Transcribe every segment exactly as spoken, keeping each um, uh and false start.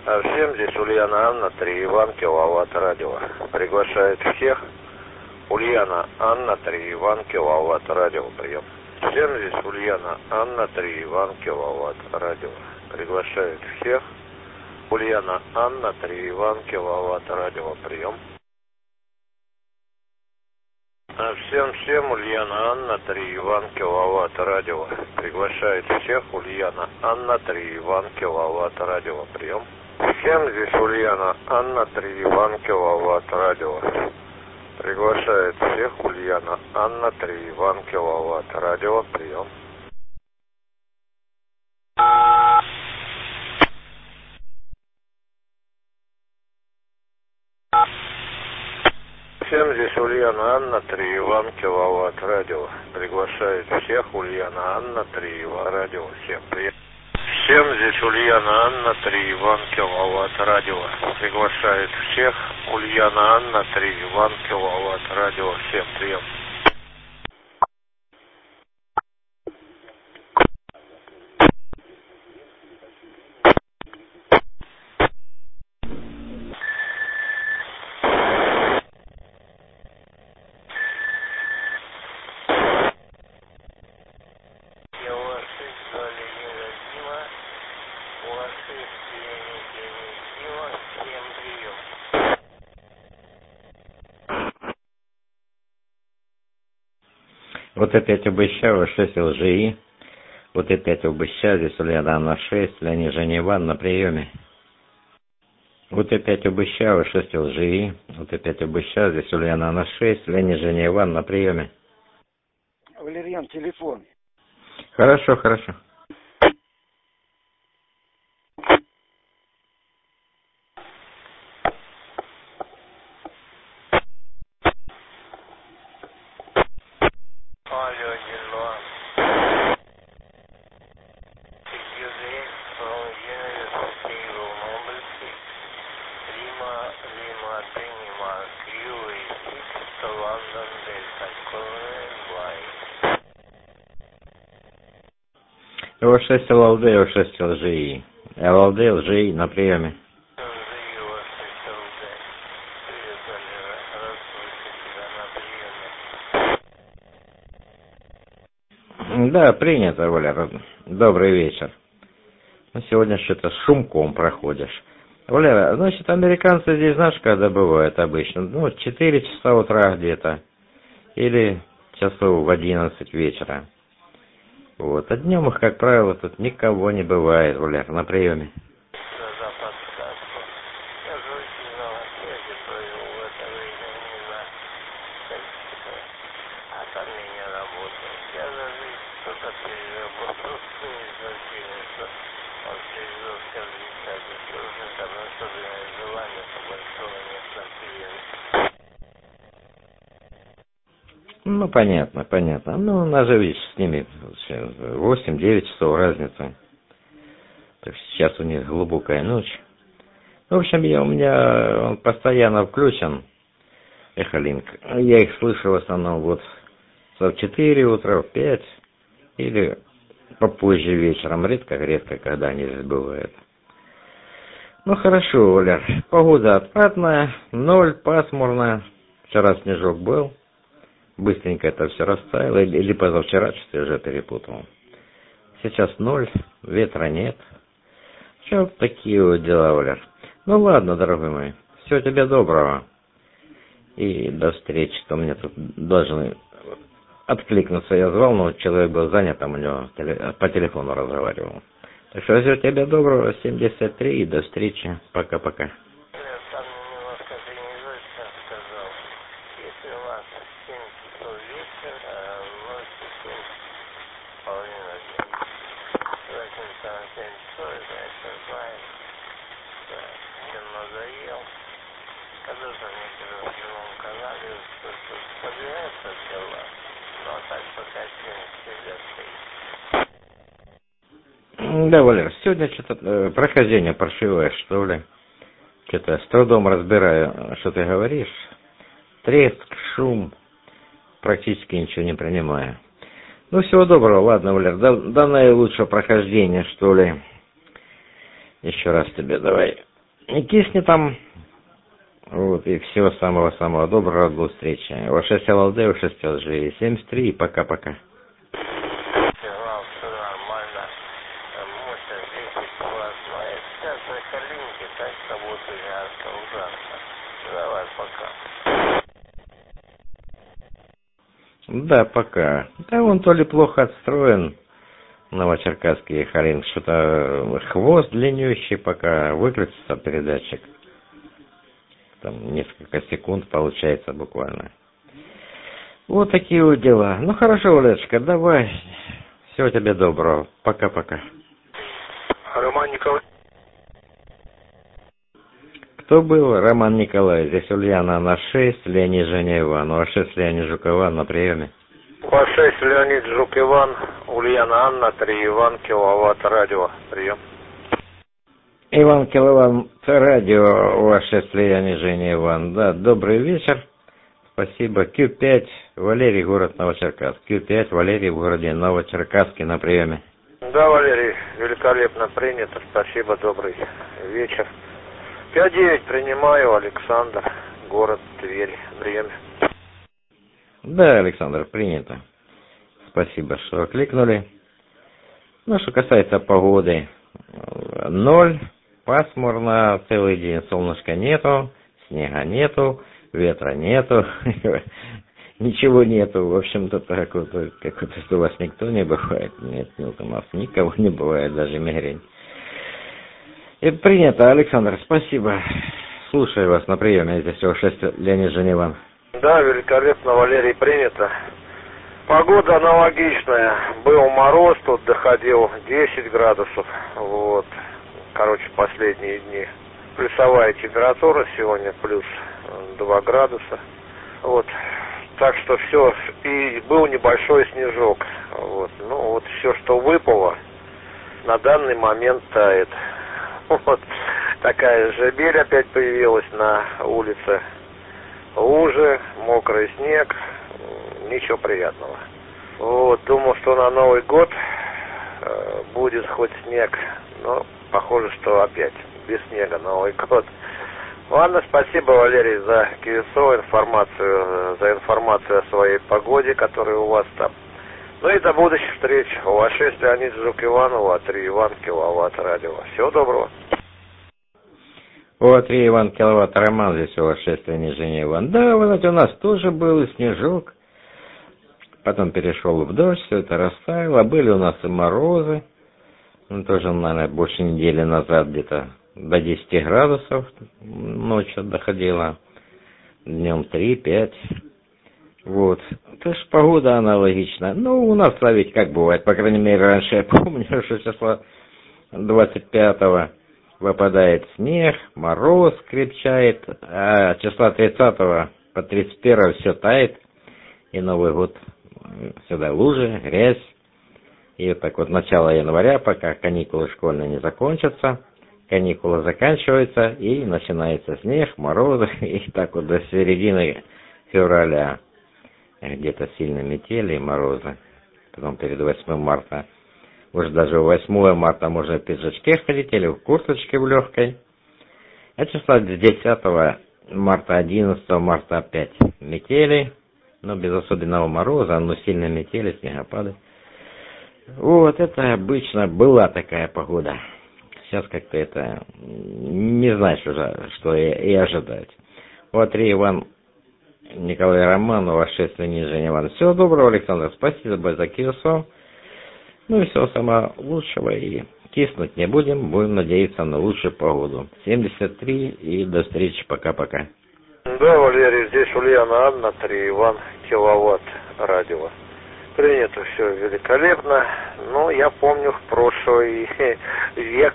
А всем здесь Ульяна Анна, три Иван, киловатт радио. Приглашает всех. Ульяна Анна, три Иван, киловатт радио, прием. Всем здесь Ульяна Анна, три Иван, киловатт радио. Приглашает всех. Ульяна Анна, три Иван, киловатт радио, прием. А всем, всем Ульяна Анна, три Иван, киловатт радио. Приглашает всех. Ульяна Анна, три Иван, киловатт радио, прием. Всем здесь Ульяна Анна, три Иван, киловатт радио. Приглашает всех. Ульяна Анна, три Иван, киловатт радио, прием. Всем здесь Ульяна Анна, три Иван, киловатт радио. Приглашает всех. Ульяна Анна, три Иван, радио, всем прием. Всем здесь Ульяна Анна, три Иван, киловатт радио. Приглашает всех. Ульяна Анна, три Иван, киловатт радио, всем прием. Вот опять обыщал, шесть ЛЖИ. Вот опять обыщал, здесь Ульяна Анна шесть, Леонид Женя Иван на приеме. Вот опять обыщал, шесть ЛЖИ. Вот опять обыщал, здесь Ульяна Анна шесть, Леонид Женя Иван на приеме. Валерьян, телефон. Хорошо, хорошо. О шесть ЛЛД, О шесть ЛЖИ. ЛЛД, ЛЖИ на приеме. Да, принято, Валера. Добрый вечер. Ну, сегодня что-то с шумком проходишь. Валера, значит, американцы здесь, знаешь, когда бывают обычно? Ну, четыре часа утра где-то. Или часов в одиннадцать вечера. Вот. А днем их, как правило, тут никого не бывает, Валера, на приеме. Ну, понятно, понятно. Ну, у нас же, видишь, с ними восемь-девять часов разница. Так что сейчас у них глубокая ночь. В общем, я, у меня он постоянно включен, Эхолинк. Я их слышу в основном вот в четыре утра, в пять или попозже вечером. Редко-редко, когда они здесь бывают. Ну, хорошо, Валер. Погода отпадная, ноль, пасмурная. Вчера снежок был. Быстренько это все растаяло, или позавчера, что-то я уже перепутал. Сейчас ноль, ветра нет. Все, такие вот дела, Валер. Ну ладно, дорогой мой, всего тебе доброго. И до встречи. То мне тут должны откликнуться. Я звал, но человек был занят, там у него по телефону разговаривал. Так что всего тебе доброго, семьдесят три, и до встречи. Пока-пока. Да, Валер, сегодня что-то э, прохождение паршивое, что ли. Что-то с трудом разбираю, что ты говоришь. Треск, шум, практически ничего не принимаю. Ну, всего доброго, ладно, Валер, до, до наилучшего прохождения, что ли. Еще раз тебе давай И кисни там. Вот, и всего самого-самого доброго, до встречи. Ваше СЛД, ваше СЛЖ, семьдесят три, и пока-пока. Да, пока. Да, он то ли плохо отстроен, новочеркасский Харинг, что-то хвост длиннющий, пока выключится передатчик. Там несколько секунд получается буквально. Вот такие вот дела. Ну хорошо, Валерочка, давай. Всего тебе доброго. Пока-пока. Роман Николаевич. Кто был? Роман Николаевич. Здесь Ульяна на шесть, Леонид Женя Иван. У вас шесть, Леонид Жук Иван на приеме. У вас шесть, Леонид Жук Иван, Ульяна Анна, три Иван, киловатт, радио. Прием. Иван Киловатт, радио, у вас шесть, Леонид Женя Иван. Да, добрый вечер. Спасибо. Q пять, Валерий, город Новочеркасск. Q пять, Валерий в городе Новочеркасске на приеме. Да, Валерий, великолепно принято. Спасибо, добрый вечер. пять девять принимаю, Александр, город Тверь, время. Да, Александр, принято. Спасибо, что кликнули. Ну, что касается погоды, ноль, пасмурно, целый день солнышка нету, снега нету, ветра нету, ничего нету. В общем-то, так вот, как вот, что у вас никто не бывает. Нет, нет, у нас никого не бывает, даже мигрень. И принято, Александр, спасибо. Слушаю вас на приеме. Здесь всего шесть, Леонид Женеван. Да, великолепно, Валерий, принято. Погода аналогичная. Был мороз, тут доходил десять градусов. Вот. Короче, последние дни. Плюсовая температура сегодня плюс два градуса. Вот. Так что все. И был небольшой снежок. Вот. Ну вот все, что выпало, на данный момент тает. Вот. Такая же бель опять появилась на улице. Лужи, мокрый снег, ничего приятного. Вот, думал, что на Новый год э, будет хоть снег, но похоже, что опять без снега Новый год. Ладно, спасибо, Валерий, за КСО, информацию, за информацию о своей погоде, которая у вас там. Ну и до будущих встреч. У вас шесть, Леонид Жук Иванова, три Иван, киловатт, радио. Всего доброго. О, три Иван, киловатт, Роман, здесь у вас шесть, Леонид Женя Иван. Да, вы знаете, у нас тоже был снежок. Потом перешел в дождь, все это растаяло. Были у нас и морозы. Ну, тоже, наверное, больше недели назад где-то до десяти градусов ночью доходило. Днем три-пять. Вот. То есть погода аналогичная. Ну, у нас ведь как бывает, по крайней мере, раньше я помню, что числа двадцать пятого выпадает снег, мороз крепчает, а числа тридцатого по тридцать первое все тает, и Новый год сюда лужи, грязь. И вот так вот начало января, пока каникулы школьные не закончатся, каникулы заканчиваются, и начинается снег, морозы, и так вот до середины февраля где-то сильно метели и морозы. Потом перед восьмым марта, уже даже восьмого марта можно в пиджачке ходить или в курточке в легкой. А числа с десятого марта, одиннадцатого марта опять метели, но без особенного мороза, но сильно метели, снегопады. Вот, это обычно была такая погода. Сейчас как-то это не знаешь уже, что и, и ожидать. Вот, три Иван, Николай Роман, у вас шесть, Леонид Женя Иван. Всего доброго, Александр, спасибо за КСО. Ну и всего самого лучшего, и киснуть не будем, будем надеяться на лучшую погоду. семьдесят три, и до встречи, пока-пока. Да, Валерий, здесь Ульяна Анна, три Иван, киловатт, радио. Принято все великолепно. Ну, я помню, в прошлый век,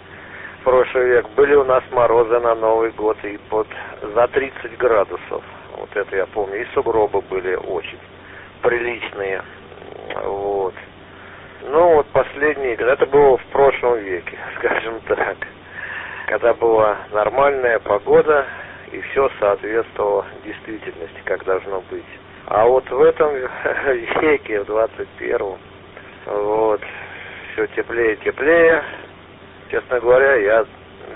в прошлый век были у нас морозы на Новый год и под за тридцать градусов. Вот это я помню. И сугробы были очень приличные. Вот. Ну, вот последние, это было в прошлом веке, скажем так. Когда была нормальная погода, и все соответствовало действительности, как должно быть. А вот в этом веке, в двадцать первом, вот, все теплее и теплее. Честно говоря, я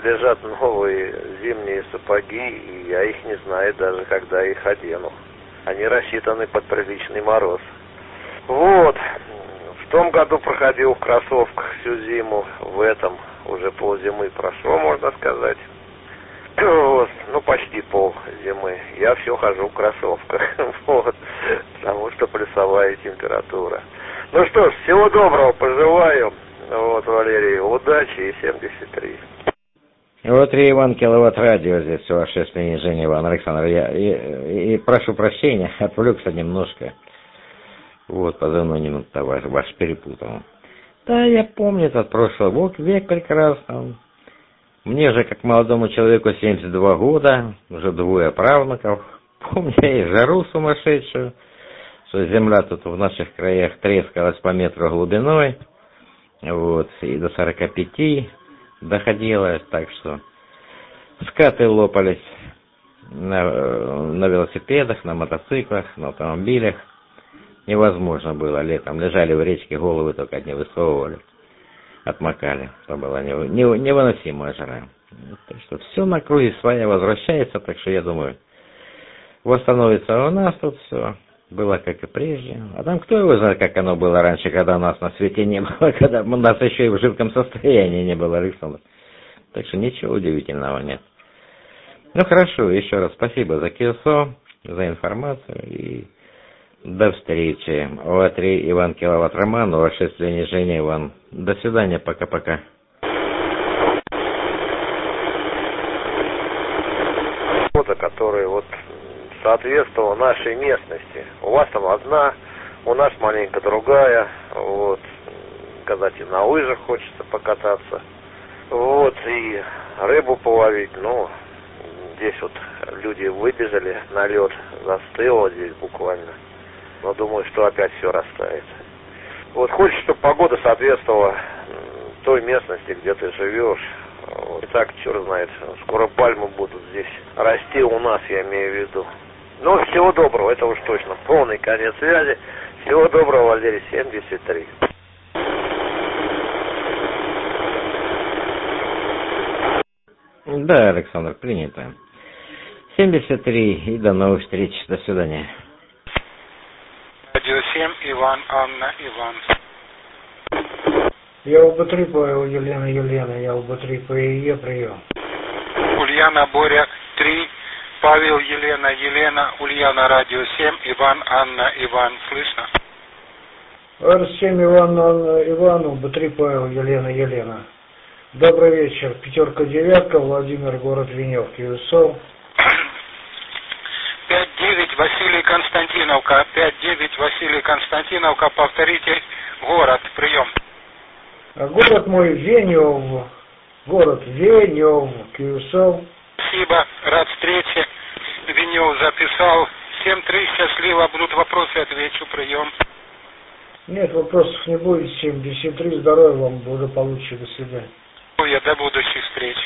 лежат новые зимние сапоги, и я их не знаю даже, когда их одену. Они рассчитаны под приличный мороз. Вот. В том году проходил в кроссовках всю зиму, в этом уже ползимы прошло, можно сказать. Вот. Ну, почти пол зимы. Я все хожу в кроссовках, вот, потому что плюсовая температура. Ну что ж, всего доброго пожелаю. Вот, Валерий, удачи и семьдесят три. Вот три Иван Киловатт радио здесь, ваше снижение, Иван Александр. Я и, и прошу прощения, отвлекся немножко. Вот, позывной немного ваш, ваш перепутал. Да, я помню этот прошлый век, век прекрасный. Мне же, как молодому человеку, семьдесят два года, уже двое правнуков. Помню и жару сумасшедшую, что земля тут в наших краях трескалась по метру глубиной. Вот, и до сорока пяти доходило, так что скаты лопались на, на велосипедах, на мотоциклах, на автомобилях. Невозможно было летом. Лежали в речке, головы только не высовывали, отмокали. Это была невыносимая жара. Так что все на круге своя возвращается, так что я думаю, восстановится у нас тут все. Было как и прежде. А там кто его знает, как оно было раньше, когда нас на свете не было, когда у нас еще и в жидком состоянии не было, Александр. Так что ничего удивительного нет. Ну хорошо, еще раз спасибо за КИОСО, за информацию и до встречи. О три Иван Киловатт Роман, о шесть Лени Женя Иван. До свидания, пока-пока. Которые вот соответствовала нашей местности. У вас там одна, у нас маленько другая. Вот, сказать, и на лыжах хочется покататься. Вот, и рыбу половить. Ну, здесь вот люди выбежали на лед, застыло здесь буквально. Но думаю, что опять все растает. Вот, хочется, чтобы погода соответствовала той местности, где ты живешь. Вот. И так, черт знает, скоро пальмы будут здесь расти у нас, я имею в виду. Ну, всего доброго, это уж точно. Полный конец связи. Всего доброго, Валерий, семьдесят три. Да, Александр, принято. семьдесят три и до новых встреч. До свидания. Радио семь, Иван, Анна, Иван. Я УБ три по Елена, Елена, я УБ три по ИЕ, прием. Ульяна, Боря, три, Павел, Елена, Елена, Ульяна, Радио семь, Иван, Анна, Иван, слышно? эр семь, Иван, Анна, Иван, УБ три, Павел, Елена, Елена. Добрый вечер, пятерка, девятка, Владимир, город Венев, КИОСО. пять девять, Василий Константиновка, пять девять, Василий Константиновка, повторите, город, прием. Город мой Венев, город Венев, КИОСО. Спасибо, рад встрече. Венев записал. семь три, счастливо, будут вопросы, отвечу, прием. Нет, вопросов не будет. семьдесят три, здоровья вам, благополучия, до свидания. Я до будущих встреч.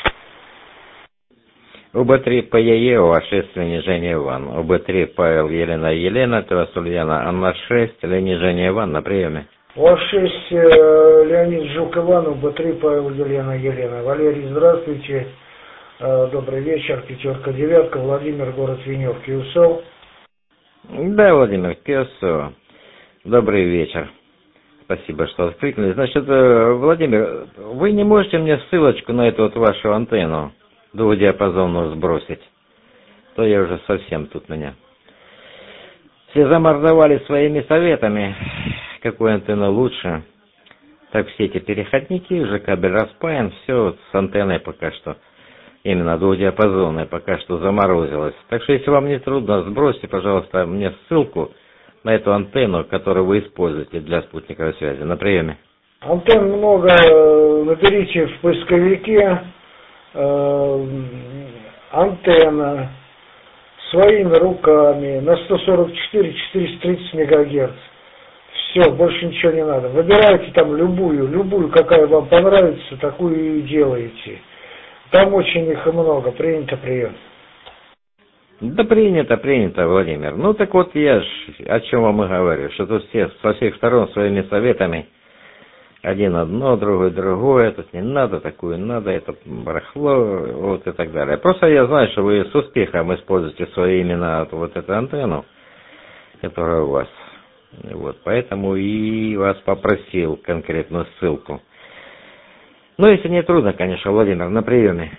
УБ три по ЕЕ, о шесть Лени Женя Иван. УБ три Павел, Елена, Елена, Тарас, Ульяна, Анна шесть, Лени Женя Иван на приеме. о шесть э, Леонид Жук Иван, УБ три Павел, Елена, Елена. Валерий, здравствуйте. Э, добрый вечер, пятерка, девятка, Владимир, город Венев, КИОСО. Да, Владимир, КИОСО. Добрый вечер. Спасибо, что откликнулись. Значит, Владимир, вы не можете мне ссылочку на эту вот вашу антенну двухдиапазонную сбросить? То я уже совсем тут меня. Все замордовали своими советами, какую антенну лучше. Так все эти переходники, уже кабель распаян, все вот с антенной пока что, именно двухдиапазонной, пока что заморозилось. Так что, если вам не трудно, сбросьте, пожалуйста, мне ссылку на эту антенну, которую вы используете для спутниковой связи. На приеме. Антенн много, наберите в поисковике э, антенна своими руками на сто сорок четыре четыреста тридцать мегагерц. Все, больше ничего не надо. Выбирайте там любую, любую, какая вам понравится, такую и делаете. Там очень их много. Принято, прием. Да принято, принято, Владимир. Ну так вот я ж о чем вам и говорю, что тут все со всех сторон своими советами Один одно, другой другое, тут не надо, такую надо, это барахло, вот и так далее. Просто я знаю, что вы с успехом используете свои имена, вот эту антенну, которая у вас. Вот, поэтому и вас попросил конкретную ссылку. Ну, если не трудно, конечно, Владимир, на приеме.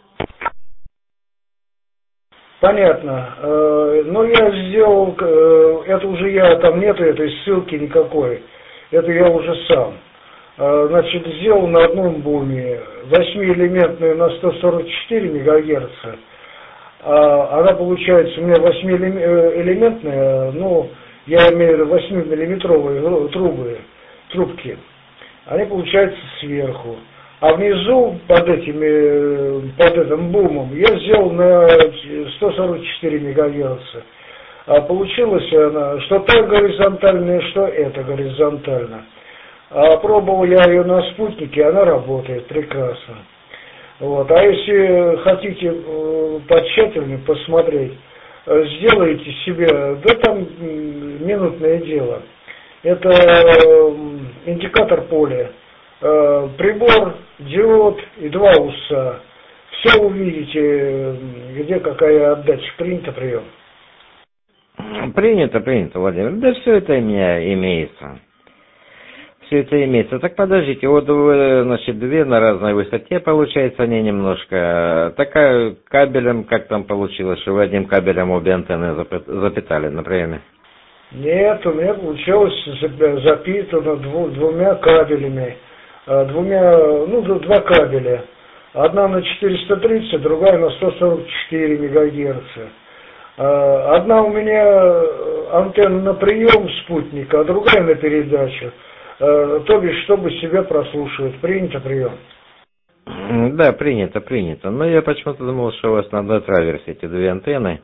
Понятно. Но я сделал, это уже я, там нету этой ссылки никакой. Это я уже сам. Значит, сделал на одном буме восьмиэлементную на сто сорок четыре мегагерца. Она получается у меня восьмиэлементная, ну, я имею в виду восьмимиллиметровые трубы, трубки. Они получаются сверху. А внизу под этими, под этим бумом я сделал на сто сорок четыре мегагерца. А получилось она, что та горизонтальная, что это горизонтально. А пробовал я ее на спутнике, она работает прекрасно. Вот. А если хотите потщательнее посмотреть, сделайте себе, да там минутное дело. Это индикатор поля, прибор, диод и два уса. Все увидите, где какая отдача. Принято, прием. Принято, принято, Владимир. Да все это у меня имеется. Все это имеется. Так подождите, вот вы, значит, две на разной высоте, получается, они немножко... Такая кабелем, как там получилось, что вы одним кабелем обе антенны запитали на приеме? Нет, у меня получилось запитано дву, двумя кабелями. Двумя, ну, два кабеля. Одна на четыреста тридцать, другая на сто сорок четыре мегагерца. Одна у меня антенна на прием спутника, а другая на передачу. То бишь, чтобы себя прослушивать. Принято, прием? Да, принято, принято. Но я почему-то думал, что у вас на одной траверсе эти две антенны.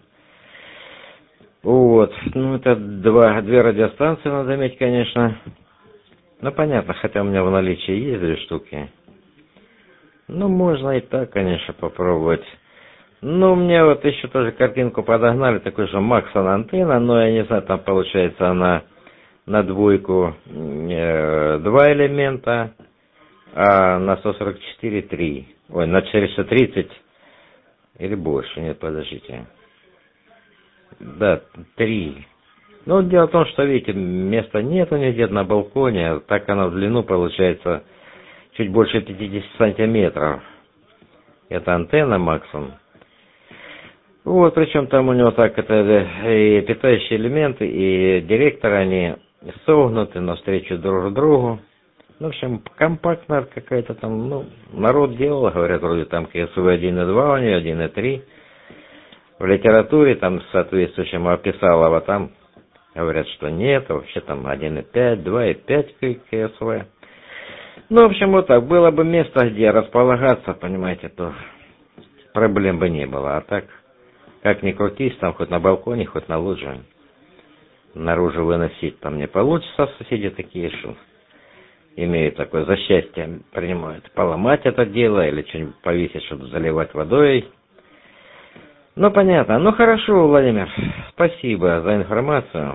Вот. Ну, это два, две радиостанции надо иметь, конечно. Ну, понятно, хотя у меня в наличии есть две штуки. Ну, можно и так, конечно, попробовать. Ну, мне вот еще тоже картинку подогнали, такой же Максон антенна, но я не знаю, там получается она на двойку э, два элемента, а на сто сорок четыре три. Ой, на четыреста тридцать или больше, нет, подождите. Да, три. Ну, дело в том, что, видите, места нет у нее где-то на балконе, так она в длину получается чуть больше пятьдесят сантиметров. Это антенна Максон. Вот, причем там у него так, это и питающие элементы, и директоры, они согнуты навстречу друг другу. Ну, в общем, компактная какая-то там, ну, народ делал, говорят, вроде там ка эс вэ один и два у нее, один и три. В литературе там соответствующим описал, а там говорят, что нет, вообще там один и пять, два и пять ка эс вэ. Ну, в общем, вот так, было бы место, где располагаться, понимаете, то проблем бы не было, а так... Как ни крутись, там хоть на балконе, хоть на луже. Наружу выносить там не получится, соседи такие, что имеют такое за счастье, принимают поломать это дело или что-нибудь повесить, чтобы заливать водой. Ну, понятно. Ну, хорошо, Владимир, спасибо за информацию.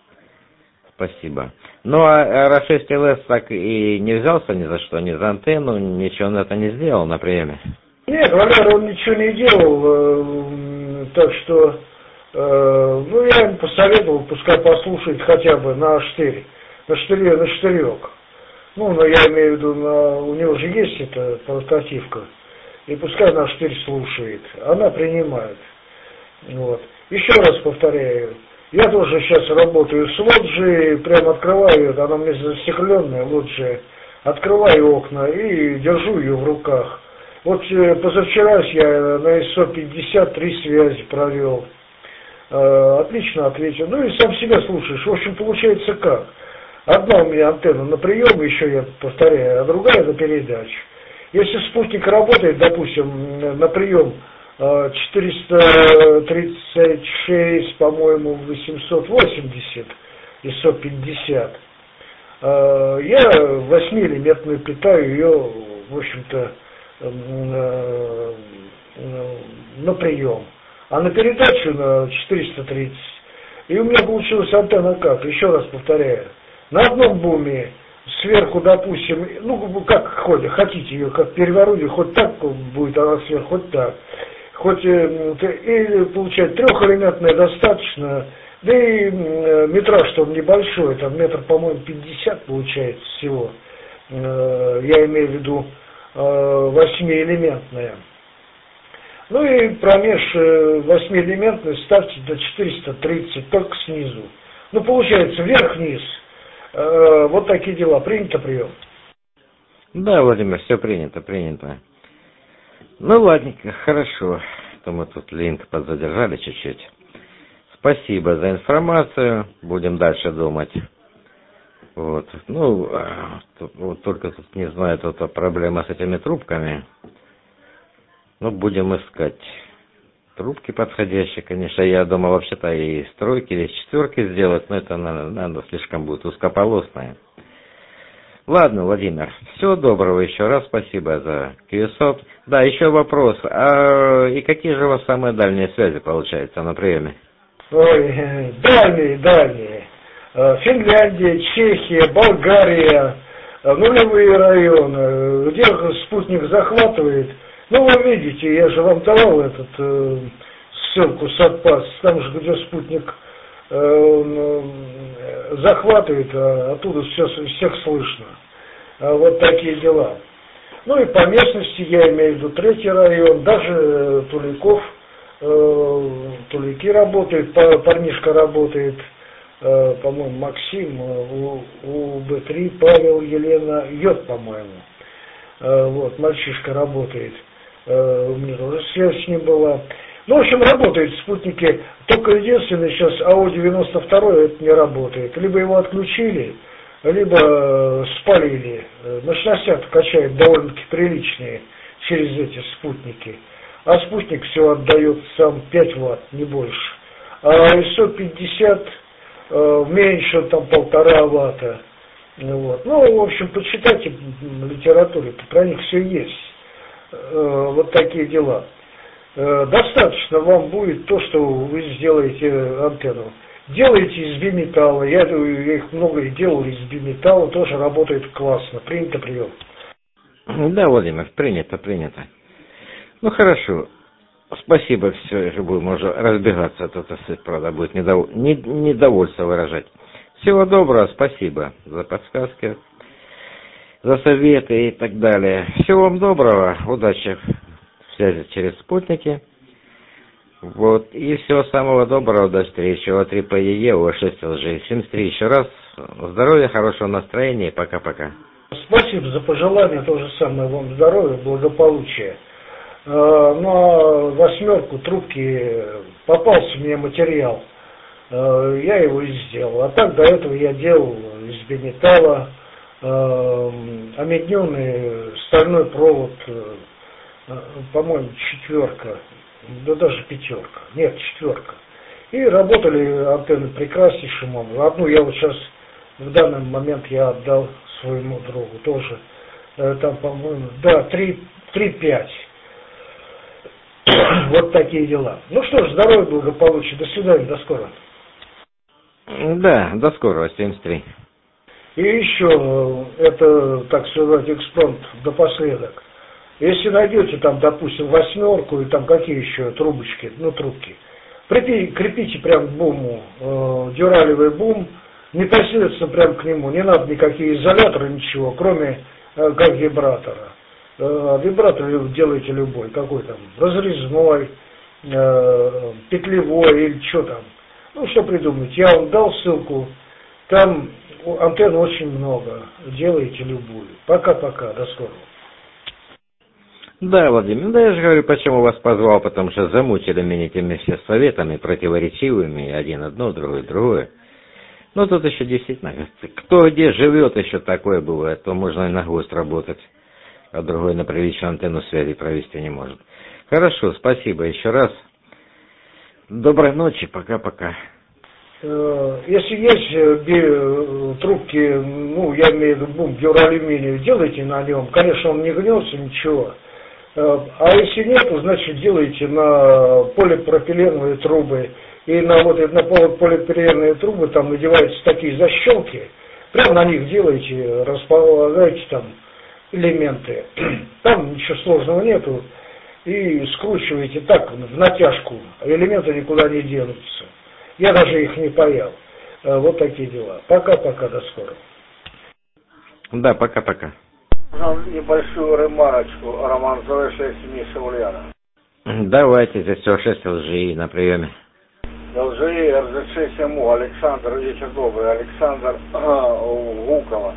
Спасибо. Ну, а эр а шесть эл эс так и не взялся ни за что, ни за антенну, ничего он это не сделал на приеме? Нет, Валера, он ничего не делал, так что, э, ну, я ему посоветовал, пускай послушает хотя бы на штырь, на штырь, на штырек. Ну, но я имею в виду, на, у него же есть эта портативка, и пускай на штырь слушает, она принимает. Вот. Еще раз повторяю, я тоже сейчас работаю с лоджией, прям открываю ее, она у меня застекленная лоджия, открываю окна и держу ее в руках. Вот позавчера я на эс о пятьдесят три связи провел. Э, отлично ответил. Ну и сам себя слушаешь. В общем, получается как? Одна у меня антенна на прием, еще я повторяю, а другая на передачу. Если спутник работает, допустим, на прием четыреста тридцать шесть, по-моему, восемьсот восемьдесят, эс о пятьдесят, э, я восьмиэлементную питаю ее, в общем-то, на прием, а на передачу на четыреста тридцать. И у меня получилась антенна как? Еще раз повторяю. На одном буме сверху, допустим, ну, как хоть, хотите ее, как переворуте, хоть так будет она сверху, хоть так. Хоть, и получается, трехэлементная достаточно, да и метраж, что он небольшой, там метр, по-моему, пятьдесят получается всего. Я имею в виду восьмиэлементная. Ну и промеж восьмиэлементной ставьте до четыреста тридцать, только снизу. Ну, получается, вверх-вниз. Вот такие дела. Принято прием? Да, Владимир, все принято, принято. Ну, ладненько, хорошо. То мы тут линк подзадержали чуть-чуть. Спасибо за информацию. Будем дальше думать. Вот. Ну, тут, вот только тут не знаю, тут проблема с этими трубками. Ну, будем искать трубки подходящие, конечно. Я думал вообще-то и стройки, или четверки сделать, но это надо, надо слишком будет узкополосное. Ладно, Владимир, всего доброго еще раз, спасибо за кьюсофт. Да, еще вопрос, а и какие же у вас самые дальние связи, получается, на приеме? Ой, дальние, дальние. Финляндия, Чехия, Болгария, нулевые районы, где спутник захватывает. Ну, вы видите, я же вам давал этот, э, ссылку Сатпас, там же, где спутник э, захватывает, а оттуда все, всех слышно. А вот такие дела. Ну и по местности, я имею в виду третий район, даже э, Туликов, э, Тулики работают, парнишка работает, э, по-моему, Максим, у, у Б три, Павел, Елена, Йод, по-моему. Э, вот, мальчишка работает. У меня тоже связь с ним была. Ну, в общем, работают спутники. Только единственное, сейчас АО девяносто два это не работает. Либо его отключили, либо спалили. Мощностя качает довольно-таки приличные через эти спутники. А спутник все отдает сам пять ватт, не больше. А ай эс о пятьдесят э, меньше, там полтора ватта. Вот. Ну, в общем, почитайте литературу, про них все есть. Вот такие дела. Достаточно вам будет то, что вы сделаете антенну. Делайте из биметалла. Я, я их много делал из биметалла, тоже работает классно. Принято прием. Да, Владимир, принято, принято. Ну хорошо. Спасибо, все, же будем уже разбегаться, а то, правда, будет недов... недовольство выражать. Всего доброго, спасибо за подсказки, за советы и так далее. Всего вам доброго, удачи в связи через спутники. Вот, и всего самого доброго, до встречи. О три П Е Е, О шесть Л Ж. семьдесят три еще раз. Здоровья, хорошего настроения и пока-пока. Спасибо за пожелания, то же самое вам здоровья, благополучия. На восьмерку трубки попался мне материал. Я его и сделал. А так до этого я делал из биметалла, омедненный стальной провод, по-моему, четверка, да даже пятерка, нет, четверка. И работали антенны прекраснейшим образом. Одну я вот сейчас, в данный момент я отдал своему другу тоже. Там, по-моему, да, три пять. Вот такие дела. Ну что ж, здоровья, благополучия. До свидания, до скорого. Да, до скорого, семьдесят три. И еще, это, так сказать, экспромт напоследок. Если найдете там, допустим, восьмерку и там какие еще трубочки, ну трубки, припи, крепите прям к буму, э, дюралевый бум, непосредственно прям к нему, не надо никакие изоляторы, ничего, кроме э, как вибратора. Э, вибратор делайте любой, какой там, разрезной, э, петлевой или что там. Ну, что придумать, я вам дал ссылку, там антенн очень много, делайте любую. Пока-пока, до скорого. Да, Владимир, да я же говорю, почему вас позвал, потому что замучили меня этими все советами противоречивыми, один одно, другое другое. Ну, тут еще действительно, кто где живет, еще такое бывает, то можно и на гвоздь работать, а другой на приличную антенну связи провести не может. Хорошо, спасибо еще раз. Доброй ночи, пока-пока. Если есть трубки, ну, я имею в виду бум, дюралюминиевый, делайте на нем. Конечно, он не гнется, ничего. А если нет, значит, делайте на полипропиленовые трубы. И на вот на полипропиленовые трубы там надеваются такие защелки, Прямо на них делаете, располагаете там элементы. Там ничего сложного нету. И скручиваете так, в натяжку. Элементы никуда не денутся. Я даже их не паял. Вот такие дела. Пока-пока, до скорого. Да, пока-пока. Небольшую ремарочку. Роман Зоэша, Миша Ульяна. Давайте, здесь все шесть ЛЖИ на приеме. ЛЖИ, РЗШ СМУ, Александр, вечер добрый, Александр Гукова.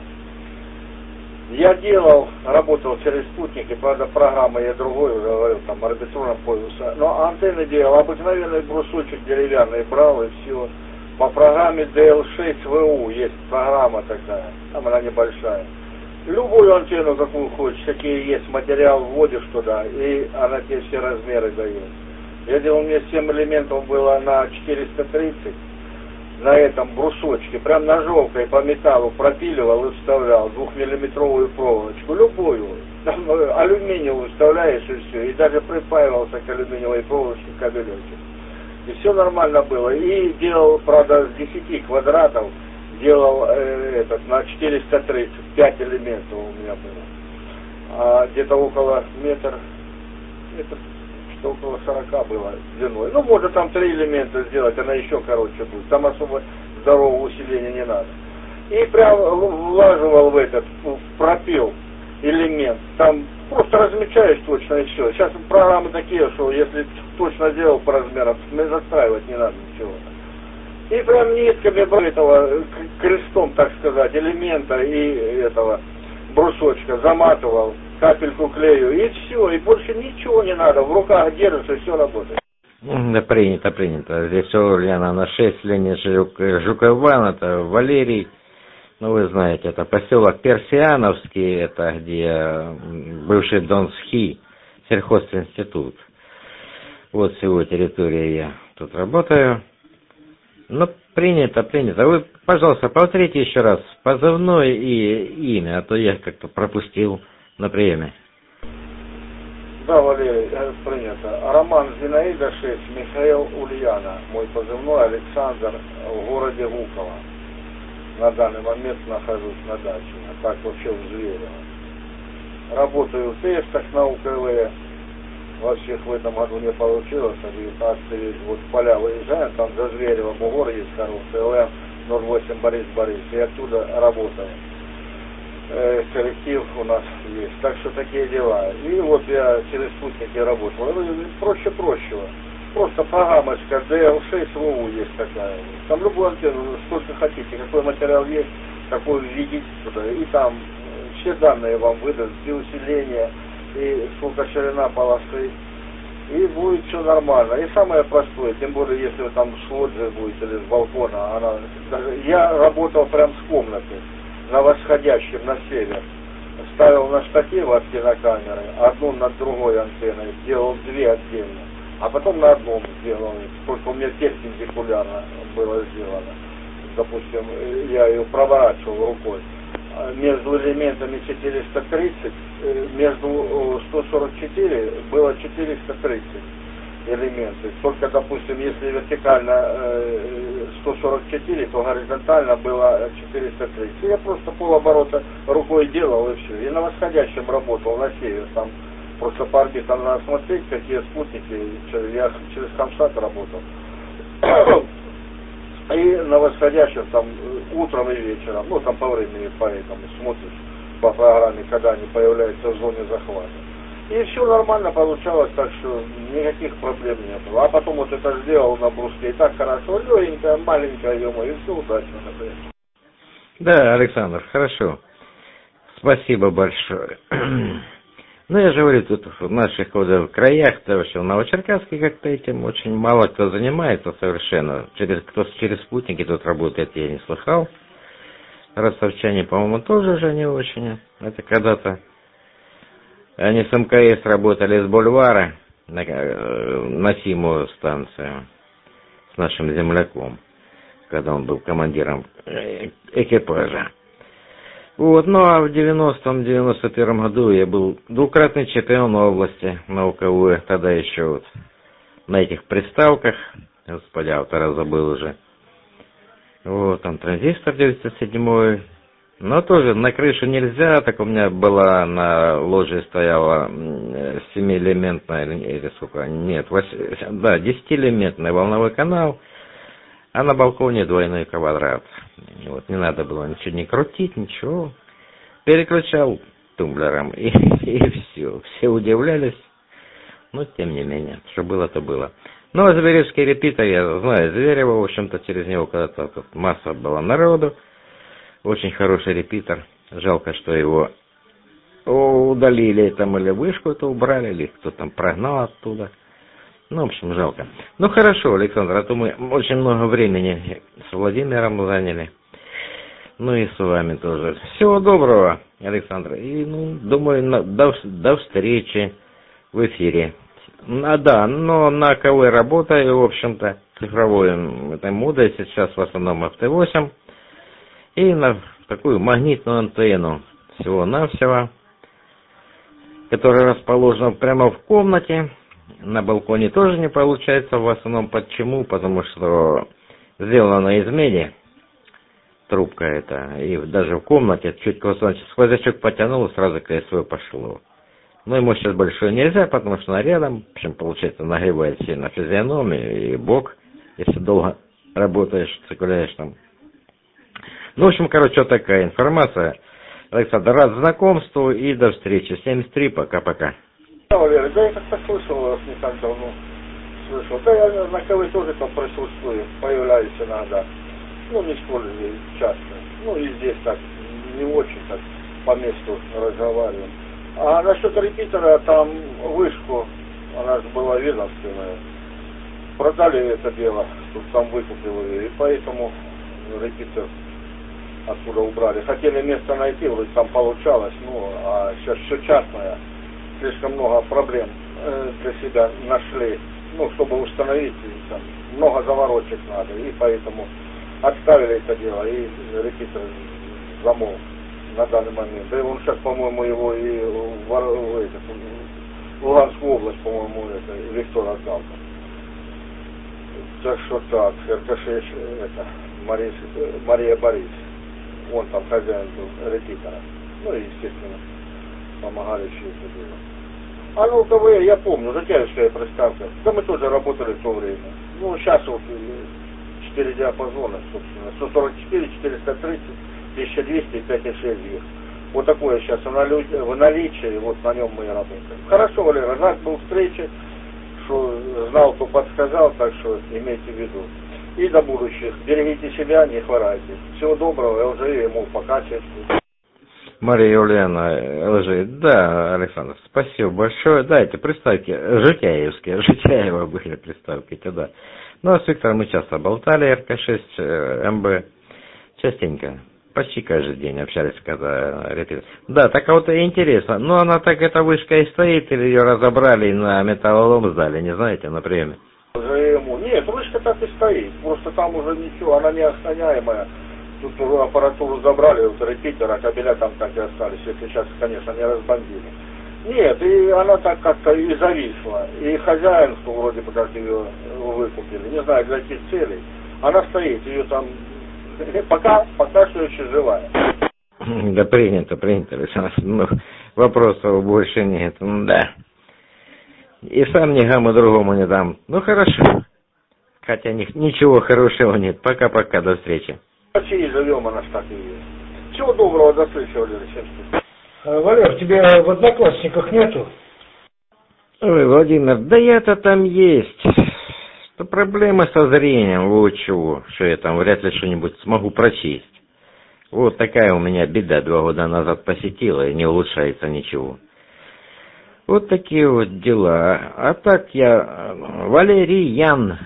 Я делал, работал через спутники, правда программа я другой уже говорил, там орбитроном пользовался, но антенны делал, обыкновенный брусочек деревянный брал и все. По программе ди эл шесть вэ у есть программа такая, там она небольшая. Любую антенну, какую хочешь, какие есть, материал вводишь туда, и она тебе все размеры дает. Я делал, у меня семь элементов было на четыреста тридцать, на этом брусочке, прям ножовкой по металлу пропиливал и вставлял двухмиллиметровую проволочку, любую, там, алюминиевую вставляешь и все, и даже припаивался к алюминиевой проволочке кабелечек. И все нормально было. И делал, правда, с десяти квадратов, делал э, этот на четыреста тридцать, пять элементов у меня было. А где-то около метр, метр, что около сорока было длиной. Ну, может там три элемента сделать, она еще короче будет. Там особо здорового усиления не надо. И прям влаживал в этот, в пропил элемент. Там просто размечаешь точно и все. Сейчас программы такие, что если точно сделал по размерам, застраивать не надо ничего. И прям нитками этого крестом, так сказать, элемента и этого брусочка заматывал, капельку клею, и все, и больше ничего не надо. В руках держишь, и все работает. Да, принято, принято. Здесь все, Ульяна, на шесть, Ленин Жук, Жукован, это Валерий. Ну, вы знаете, это поселок Персиановский, это где бывший Донсхи, сельхозинститут. Вот с его территории я тут работаю. Ну, принято, принято. Вы, пожалуйста, повторите еще раз позывной и имя, а то я как-то пропустил на приеме. Да, Валерий, принято. Роман Зинаида шесть, Михаил Ульяна. Мой позывной Александр в городе Гуково. На данный момент нахожусь на даче, а так вообще в Зверево. Работаю в тестах на У К В. Во всех в этом году не получилось, а девятнадцатый вот в поля выезжаем, там за Зверево бугор есть хороший, Л М ноль восемь Борис Борис, и оттуда работаем. Э, коллектив у нас есть, так что такие дела. И вот я через спутники работал, проще проще. Просто программочка ди эл шесть вэ у есть такая. Там любую антенну, сколько хотите, какой материал есть, такой введите туда. И там все данные вам выдаст, и усиление, и сколько ширина полосы. И будет все нормально. И самое простое, тем более, если вы там с лоджии будете или с балкона. Она, я работал прям с комнаты, на восходящем, на север. Ставил на штатив от кинокамеры, одну над другой антенной, делал две отдельно. А потом на одном сделал, только у меня перпендикулярно было сделано. Допустим, я ее проворачивал рукой. Между элементами четыреста тридцать, между сто сорок четыре было четыреста тридцать элементы. Только, допустим, если вертикально сто сорок четыре, то горизонтально было четыреста тридцать. Я просто полоборота рукой делал и все. И на восходящем работал, на север там. Просто по орбитам надо смотреть, какие спутники. Я через Хамсат работал. И на восходящем там утром и вечером, ну там по времени, поэтому смотришь по программе, когда они появляются в зоне захвата. И все нормально получалось, так что никаких проблем не было. А потом вот это сделал на бруске, и так хорошо, легенькая, маленькая, ё-моё, и все удачно, например. Да, Александр, хорошо. Спасибо большое. Ну, я же говорю, тут в наших вот в краях, вообще в Новочеркасске как-то этим очень мало кто занимается совершенно. Через, кто через спутники тут работает, я не слыхал. Ростовчане, по-моему, тоже же не очень. Это когда-то они с эм ка эс работали с бульвара на, на Симу станцию с нашим земляком, когда он был командиром экипажа. Вот, ну а в девяностом девяносто первом году я был двукратный чемпион области на У К В, тогда еще вот на этих приставках, господи, автора забыл уже. Вот, там транзистор девятьсот седьмой, Но тоже на крышу нельзя, так у меня была на лоджии стояла семиэлементная, или сколько, нет, восемь, да, десятиэлементный волновой канал, а на балконе двойной квадрат. Вот, не надо было ничего не крутить, ничего. Переключал тумблером, и, и все. Все удивлялись, но тем не менее, что было, то было. Ну, а Зверевский репитер, я знаю Зверева, в общем-то, через него когда-то тут масса была народу. Очень хороший репитер. Жалко, что его удалили там, или вышку это убрали, или кто там прогнал оттуда. Ну, в общем, жалко. Ну, хорошо, Александр, а то мы очень много времени с Владимиром заняли. Ну и с вами тоже. Всего доброго, Александр. И, ну, думаю, на, до, до встречи в эфире. А, да, но на КВ работаю, в общем-то, цифровой этой модой сейчас в основном эф тэ восемь. И на такую магнитную антенну всего-навсего, которая расположена прямо в комнате. На балконе тоже не получается в основном. Почему? Потому что сделана из меди трубка эта. И даже в комнате чуть сквознячок потянул, сразу КСВ пошло. Но ему сейчас большое нельзя, потому что она рядом. В общем, получается, нагревает сильно физиономию и бок, если долго работаешь, цикуляешь там. Ну, в общем, короче, вот такая информация. Александр, рад знакомству и до встречи. семьдесят три, пока-пока. Да, Валерий, да я как-то слышал вас не так давно. Слышал. Да я на КВ тоже там присутствую, появляюсь иногда. Ну, не использую часто. Ну, и здесь так, не очень так по месту разговариваем. А насчет репитера, там вышку, она же была ведомственная. Продали это дело, тут там выкупили, и поэтому репитер оттуда убрали. Хотели место найти, вроде там получалось, ну, а сейчас все частное. Слишком много проблем э, для себя нашли, ну, чтобы установить, там, много заворочек надо, и поэтому отставили это дело, и репитер замолк на данный момент. Да и он сейчас, по-моему, его и в, в, этот, в Луганскую область, по-моему, это, Виктор отдал. Так что так, эр ка шесть, это, Мария, Мария Борис, он там хозяин был репитера, ну и, естественно, помогали все это дело. А ну КВ, я помню, Житяевская приставка, да мы тоже работали в то время. Ну, сейчас вот четыре диапазона, собственно, сто сорок четыре, четыреста тридцать, тысяча двести и пять и шесть гигабайт. Вот такое сейчас в наличии, вот на нем мы и работаем. Хорошо, Валера, рад был встрече, что знал, кто подсказал, так что имейте в виду. И до будущих. Берегите себя, не хворайте. Всего доброго, я уже ему пока честно. Мария Юлиана лжи. Да, Александр, спасибо большое. Дайте приставки Житяевские. Житяева были приставки, да. Ну, а с Виктором мы часто болтали, эр ка шесть, эм бэ. Частенько. Почти каждый день общались, когда репетировали. Да, так а вот интересно. Ну, она так, эта вышка и стоит, или ее разобрали и на металлолом сдали, не знаете, на приеме? Нет, вышка так и стоит. Просто там уже ничего, она не охраняемая. Тут уже аппаратуру забрали, вот репитер, а кабеля там так и остались, если сейчас, конечно, не разбомбили. Нет, и она так как-то и зависла. И хозяин, что вроде бы как ее выкупили, не знаю, для каких целей, она стоит, ее там пока, пока что еще живая. Да принято, принято, Александр. Ну, вопросов больше нет, да. И сам ни гамму другому не дам. Ну хорошо. Хотя ни, ничего хорошего нет. Пока-пока, до встречи. В России живем, она ж так и есть. Всего доброго, до встречи, Валерий. Валер, тебя в Одноклассниках нету? Ой, Владимир, да я-то там есть. Что проблема со зрением, вот чего. Что я там вряд ли что-нибудь смогу прочесть. Вот такая у меня беда два года назад посетила, и не улучшается ничего. Вот такие вот дела. А так я... Валериян.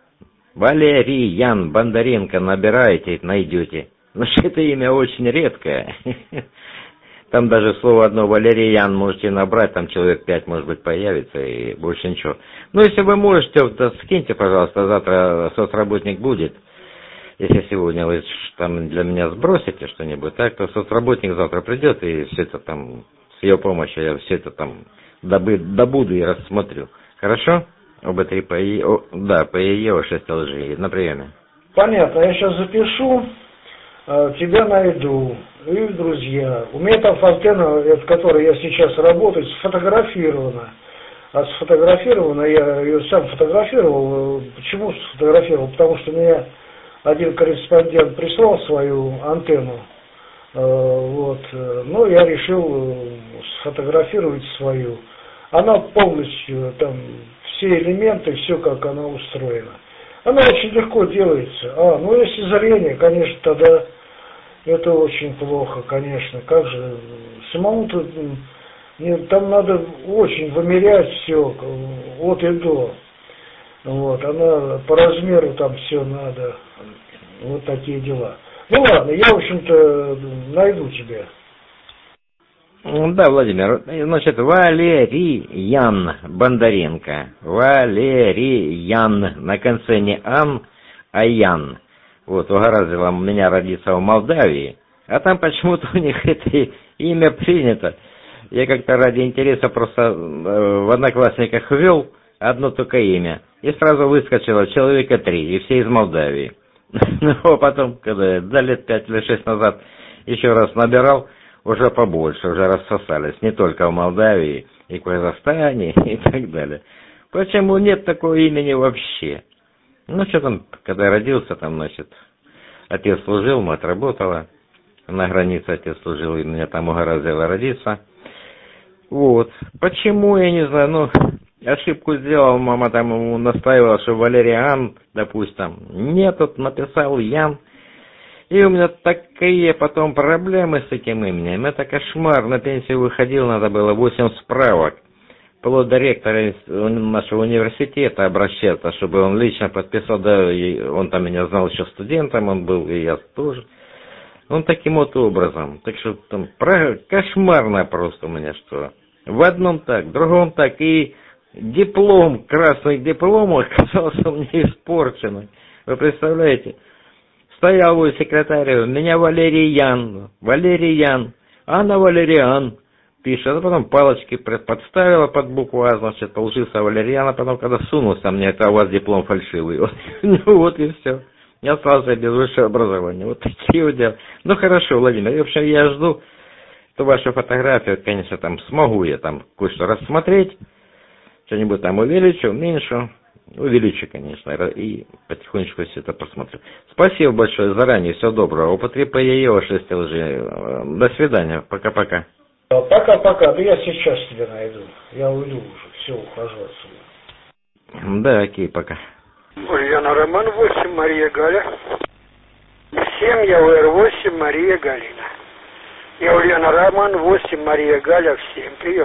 Валериян Бондаренко набираете, найдете. Но что это имя очень редкое. Там даже слово одно Валериян можете набрать, там человек пять, может быть, появится, и больше ничего. Ну, если вы можете, то скиньте, пожалуйста, завтра соцработник будет. Если сегодня вы там для меня сбросите что-нибудь, так, то соцработник завтра придет, и все это там, с ее помощью я все это там добы, добуду и рассмотрю. Хорошо? Об три по и, о, да, по и шесть лжи на приеме. Понятно, я сейчас запишу. тебя найду, и друзья. У меня там антенна, в которой я сейчас работаю, сфотографирована. А сфотографирована, я ее сам фотографировал. Почему сфотографировал? Потому что мне один корреспондент прислал свою антенну. Вот. Но я решил сфотографировать свою. Она полностью, там, все элементы, все как она устроена. Она очень легко делается. А, ну если зрение, конечно, тогда это очень плохо, конечно. Как же, самому-то, нет, там надо очень вымерять все, от и до. Вот, она по размеру там все надо. Вот такие дела. Ну ладно, я, в общем-то, найду тебя. Да, Владимир, значит, Валериян Бондаренко. Валериян. На конце не Ан, а Ян. Вот, угораздило меня родиться в Молдавии, а там почему-то у них это имя принято. Я как-то ради интереса просто в Одноклассниках ввел одно только имя, и сразу выскочило человека три, и все из Молдавии. Ну, а потом, когда я да, лет пять или шесть назад еще раз набирал, уже побольше, уже рассосались, не только в Молдавии, и в Казахстане, и так далее. Почему нет такого имени вообще? Ну, что там, когда я родился, там, значит, отец служил, мать работала, на границе отец служил, и меня там угораздило родиться. Вот. Почему, я не знаю, ну, ошибку сделал, мама там ему настаивала, что Валериан, допустим, нет, тут написал Ян. И у меня такие потом проблемы с этим именем, это кошмар, на пенсию выходил, надо было восемь справок. Вплоть до ректора нашего университета обращаться, чтобы он лично подписал, да, и он там меня знал еще студентом, он был, и я тоже. Он таким вот образом. Так что там про... кошмарно просто у меня что. В одном так, в другом так, и диплом, красный диплом оказался мне испорченный. Вы представляете? Стоял у секретаря, меня Валериян, Валериян, Анна Валериан. Пишет, а потом палочки подставила под букву А, значит, получился Валериан, а потом, когда сунулся мне, это у вас диплом фальшивый. Вот, ну вот и все. Я остался без высшего образования. Вот такие вот дела. Ну хорошо, Владимир, в общем, я жду эту вашу фотографию, конечно, там смогу я там кое-что рассмотреть, что-нибудь там увеличу, уменьшу. Увеличу, конечно, и потихонечку все это посмотрю. Спасибо большое заранее, всего доброго. Употреби ее шесть лжи. До свидания, пока-пока. Пока-пока, да я сейчас тебя найду. Я уйду уже, все, ухожу отсюда. Да, окей, пока. Ульяна Роман восемь, Мария Галя. семь, я УР восемь, Мария Галина. Я Ульяна Роман восемь, Мария Галя, всем прием.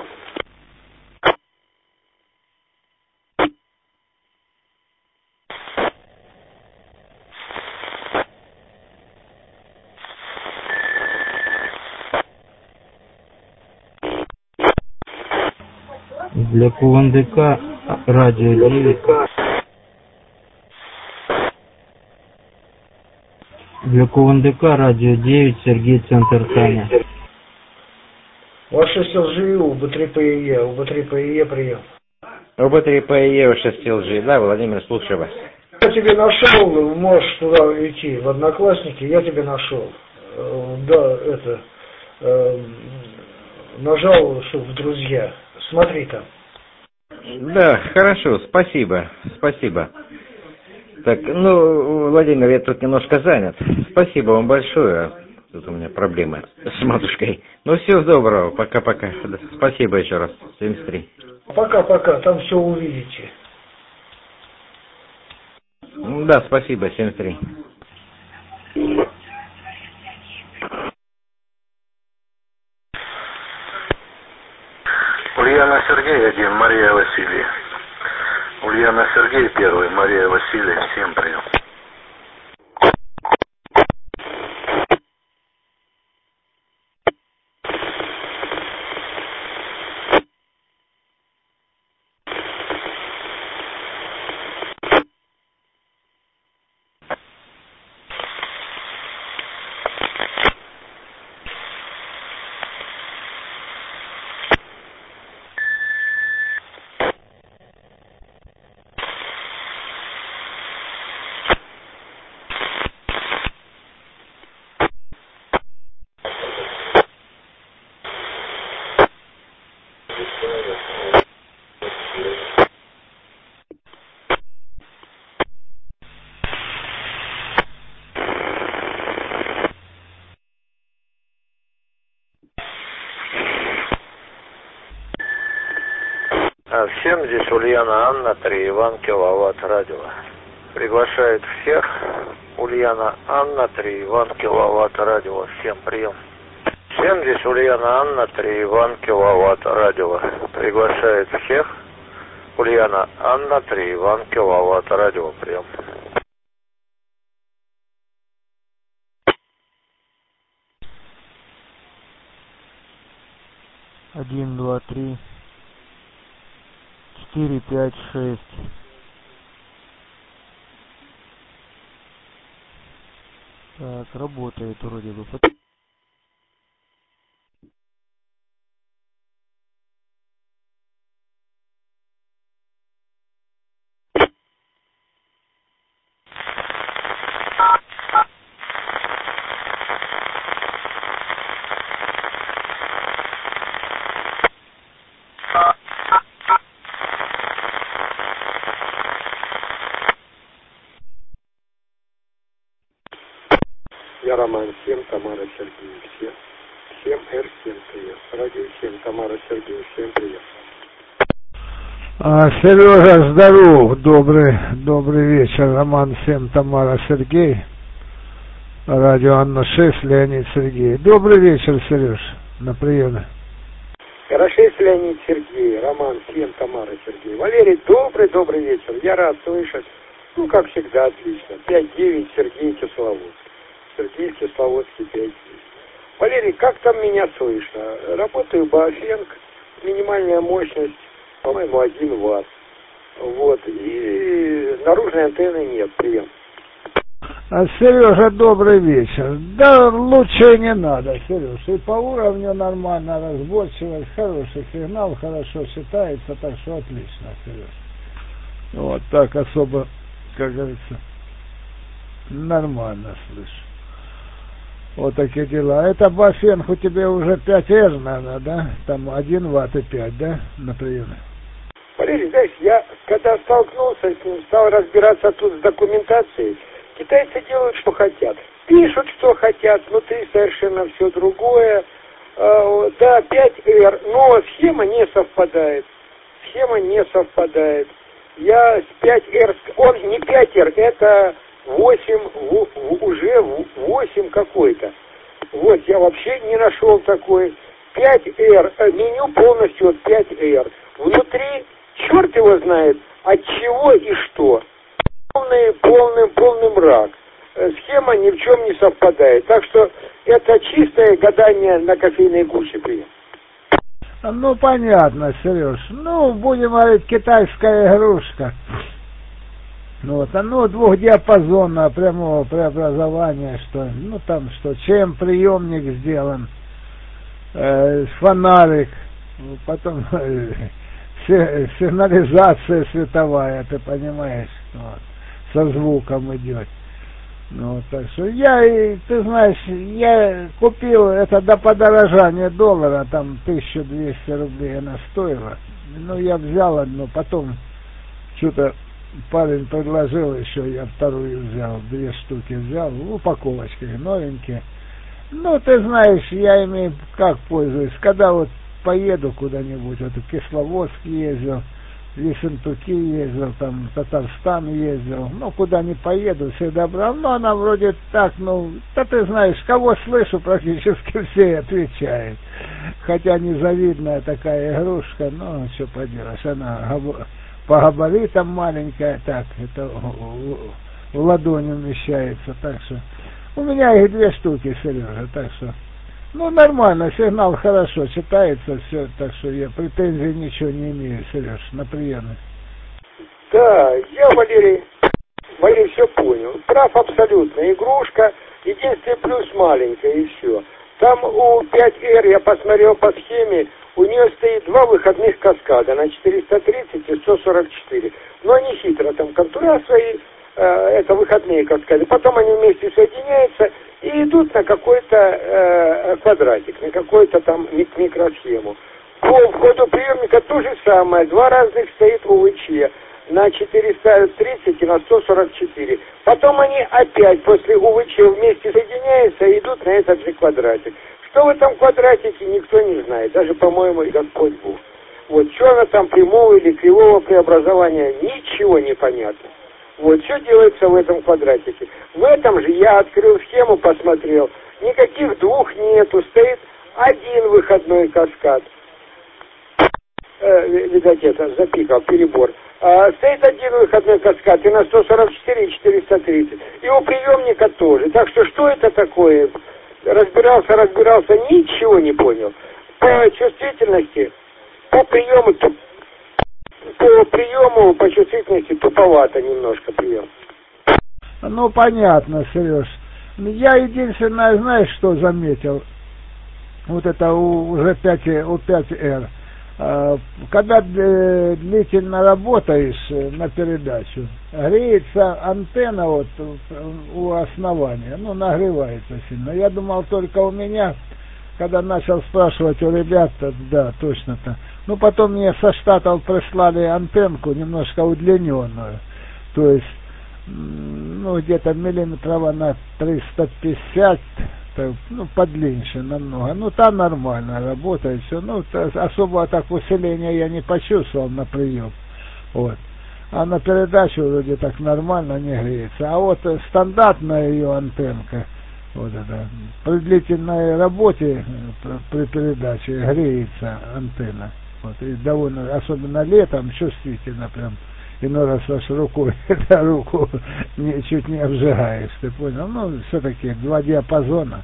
Для КУНДК радио девять. Для КУНДК радио девять, Сергей, центр Таня. Ваше СЛЖИУ, Б три П Е, Б три П Е прием. Б три П Е, шесть лжи, да, Владимир, слушаю вас. Я тебе нашел, можешь туда идти, в Одноклассники, я тебе нашел. Да, это, э, нажал, что в друзья. Смотри там. Да, хорошо, спасибо, спасибо. Так, ну, Владимир, я тут немножко занят. Спасибо вам большое. Тут у меня проблемы с матушкой. Ну, всего доброго, пока-пока. Спасибо еще раз, семьдесят три. Пока-пока, там все увидите. Да, спасибо, семьдесят три. Ульяна Сергей один, Мария Василий. Ульяна Сергей первый, Мария Василий, всем прием. Всем здесь Ульяна Анна, три Иван, киловатт радио. Приглашает всех Ульяна Анна, три Иван, киловатт радио. Всем прием. Всем здесь Ульяна Анна, три Иван, киловатт радио. Приглашает всех Ульяна Анна, три Иван, киловатт радио. Прием. Один, два, три. Четыре, пять, шесть. Так, работает вроде бы. Я Роман семь, Тамара Сергеевна, всем, всем эр семь привет. Радио семь, Тамара Сергеевна, всем привет. А, Сережа, здоров, добрый, добрый вечер, Роман семь, Тамара Сергей, радио Анна шесть, Леонид Сергей. Добрый вечер, Сереж, на приеме. эр шесть, Леонид Сергей, Роман семь, Тамара Сергей. Валерий, добрый, добрый вечер, я рад слышать, ну, как всегда, отлично. пять девять, Сергей Кисловодск. Сергей Кисловодский, пять девять. Валерий, как там меня слышно? Работаю Баофенг, минимальная мощность, по-моему, один ватт. Вот, и наружной антенны нет, прием. А, Сережа, добрый вечер. Да лучше не надо, Сереж. И по уровню нормально, разборчивость, хороший сигнал, хорошо считается, так что отлично, Сереж. Вот так особо, как говорится, нормально слышу. Вот такие дела. Это Баофенг у тебя уже пять эр, наверное, да? Там один ватт и пять, да, на приеме? Валерий, знаешь, я когда столкнулся с ним, стал разбираться тут с документацией, китайцы делают, что хотят. Пишут, что хотят, внутри совершенно все другое. А, да, пять эр, но схема не совпадает. Схема не совпадает. Я с пять эр, он не пять эр, это восемь, уже восемь какой-то. Вот, я вообще не нашел такой. пять эр, меню полностью от пять эр. Внутри, черт его знает, от чего и что. Полный, полный, полный мрак. Схема ни в чем не совпадает. Так что это чистое гадание на кофейной гуще, прием. Ну, понятно, Сереж. Ну, будем говорить, китайская игрушка. Вот, ну, двухдиапазонное прямого преобразования, что, ну, там, что, чем приемник сделан, э, фонарик, потом э, сигнализация световая, ты понимаешь, вот, со звуком идет. Ну, так что я, ты знаешь, я купил это до подорожания доллара, там тысяча двести рублей она стоила. Ну, я взял одну, потом что-то парень предложил еще, я вторую взял, две штуки взял, в упаковочке, новенькие. Ну, ты знаешь, я ими как пользуюсь, когда вот поеду куда-нибудь, вот в Кисловодск ездил, в Ессентуки ездил, там в Татарстан ездил, ну, куда не поеду, всегда брал, но она вроде так, ну, да ты знаешь, кого слышу, практически все отвечают, хотя незавидная такая игрушка, ну, что поделаешь, она по габаритам маленькая, так, это в ладони умещается, так что у меня их две штуки, Сережа, так что, ну, нормально, сигнал хорошо читается, все, так что я претензий ничего не имею, Сереж, на приеме. Да, я, Валерий, Валерий, все понял, прав абсолютно, игрушка, единственный плюс маленькая, и все. Там у пять эр, я посмотрел по схеме, у нее стоит два выходных каскада на четыреста тридцать и сто сорок четыре. Но они хитро, там контура свои, э, это выходные каскады. Потом они вместе соединяются и идут на какой-то э, квадратик, на какую-то там мик- микросхему. По входу приемника то же самое. Два разных стоит УВЧ на четыреста тридцать и на сто сорок четыре. Потом они опять после УВЧ вместе соединяются и идут на этот же квадратик. Что в этом квадратике, никто не знает. Даже, по-моему, и Господь Бог. Вот, что она там прямого или кривого преобразования, ничего не понятно. Вот, что делается в этом квадратике. В этом же я открыл схему, посмотрел. Никаких двух нету, стоит один выходной каскад. Э, видать, это запикал, перебор. А, стоит один выходной каскад и на сто сорок четыре и четыреста тридцать. И у приемника тоже. Так что, что это такое? Разбирался, разбирался, ничего не понял. По чувствительности, по приему, по приему, по чувствительности туповато немножко прием. Ну, понятно, Сереж. Я единственное, знаешь, что заметил? Вот это у, уже пять, у пять эр. Когда длительно работаешь на передачу, греется антенна вот у основания, ну, нагревается сильно. Я думал, только у меня, когда начал спрашивать у ребят, да, точно-то. Ну, потом мне со Штатов прислали антенку немножко удлиненную, то есть, ну, где-то миллиметров на триста пятьдесят, ну, подлиннее намного. Ну, там нормально работает все. Ну, особо так усиления я не почувствовал на прием. Вот. А на передачу вроде так нормально не греется. А вот стандартная ее антенка, вот это, при длительной работе, при передаче греется антенна. Вот. И довольно, особенно летом, чувствительно прям. Иной раз аж рукой, руку не, чуть не обжигаешь, ты понял? Ну, все-таки два диапазона,